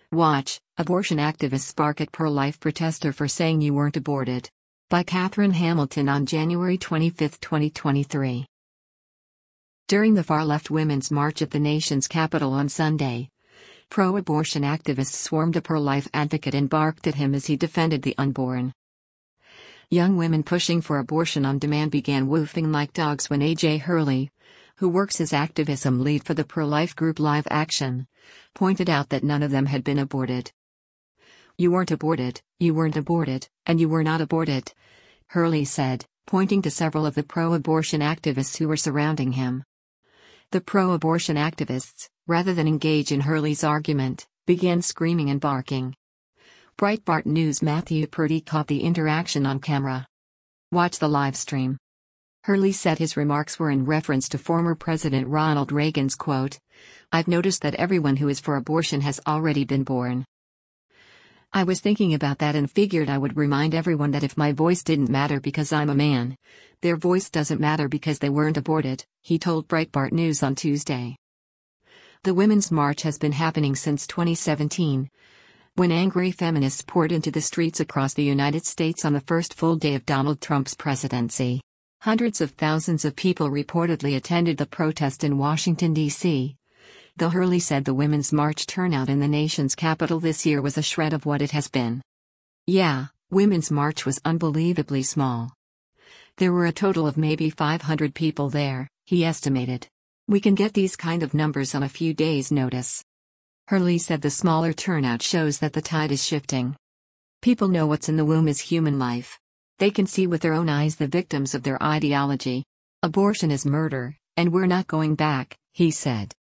Watch, abortion activists spark at pro-life protester for saying you weren't aborted. By Catherine Hamilton on January 25, 2023. During the far-left Women's March at the nation's capital on Sunday, pro-abortion activists swarmed a pro-life advocate and barked at him as he defended the unborn. Young women pushing for abortion on demand began woofing like dogs when A.J. Hurley, who works as activism lead for the pro-life group Live Action, pointed out that none of them had been aborted. "You weren't aborted, you weren't aborted, and you were not aborted," Hurley said, pointing to several of the pro-abortion activists who were surrounding him. The pro-abortion activists, rather than engage in Hurley's argument, began screaming and barking. Breitbart News' Matthew Purdy caught the interaction on camera. Watch the live stream. Hurley said his remarks were in reference to former President Ronald Reagan's quote, "I've noticed that everyone who is for abortion has already been born. I was thinking about that and figured I would remind everyone that if my voice didn't matter because I'm a man, their voice doesn't matter because they weren't aborted," he told Breitbart News on Tuesday. The Women's March has been happening since 2017, when angry feminists poured into the streets across the United States on the first full day of Donald Trump's presidency. Hundreds of thousands of people reportedly attended the protest in Washington, D.C., though Hurley said the Women's March turnout in the nation's capital this year was a shred of what it has been. "Yeah, Women's March was unbelievably small. There were a total of maybe 500 people there," he estimated. "We can get these kind of numbers on a few days' notice." Hurley said the smaller turnout shows that the tide is shifting. "People know what's in the womb is human life. They can see with their own eyes the victims of their ideology. Abortion is murder, and we're not going back," he said.